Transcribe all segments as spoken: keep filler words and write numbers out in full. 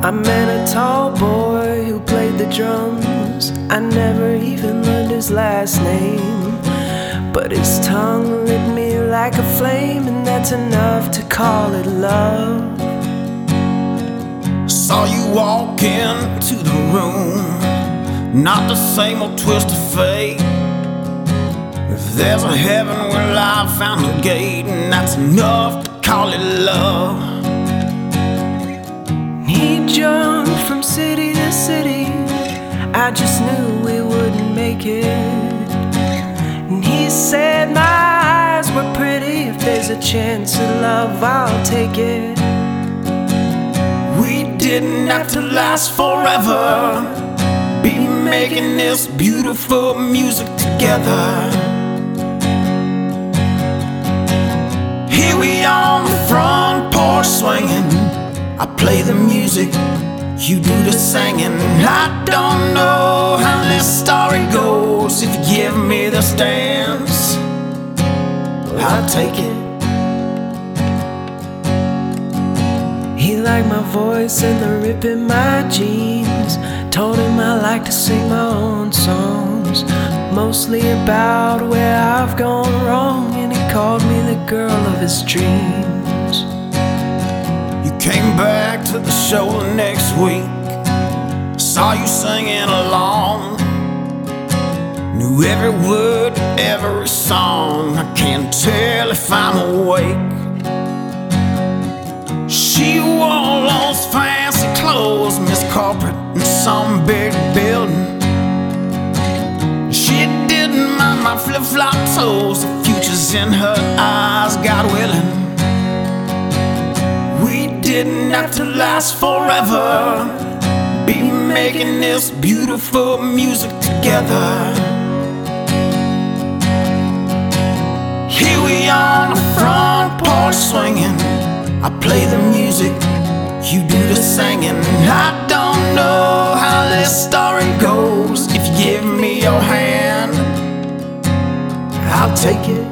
I met a tall boy who played the drums. I never even learned his last name, but his tongue lit me like a flame, and that's enough to call it love. Saw you walk into the room, not the same old twist of fate. If there's a heaven, well, I found a gate, and that's enough to call it love. He jumped from city to city, I just knew we wouldn't make it. And he said my eyes were pretty, if there's a chance at love, I'll take it. We didn't have to last forever, be making this beautiful music together. Here we are on the front porch swinging, I play the music, you do the singing. I don't know how this story goes, if you give me this dance, I'll take it. He liked my voice and the rip in my jeans. Told him I like to sing my own songs, mostly about where I've gone wrong, and he called me the girl of his dreams. You came back to the show the next week, saw you singing along, knew every word to every song. I can't tell if I'm awake. She wore all those fancy clothes, Miss Corporate in some big building. She didn't mind my flip-flop toes, the future's in her eyes, God willing. We didn't have to last forever, be making this beautiful music together. Here we are on the front porch swinging, I play the music, you do the singing. I don't know how this story goes, if you give me your hand, I'll take it.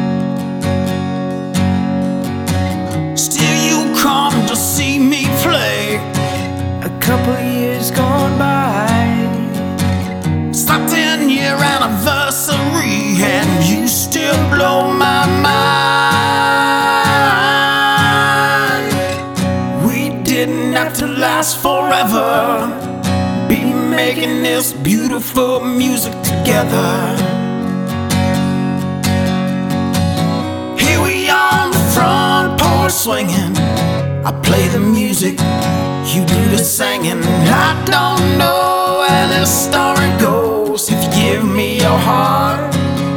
Still you come to see me play, a couple of years gone by, it's our ten year anniversary, and you still blow my mind. Didn't have to last forever, be making this beautiful music together. Here we are on the front porch swinging, I play the music, you do the singing. I don't know how this story goes, if you give me your heart.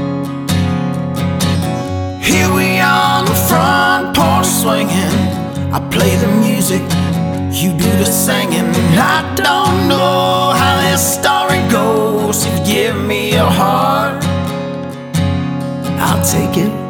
Here we are on the front porch swinging, I play the music, you do the singing. I don't know how this story goes, if you give me your heart, I'll take it.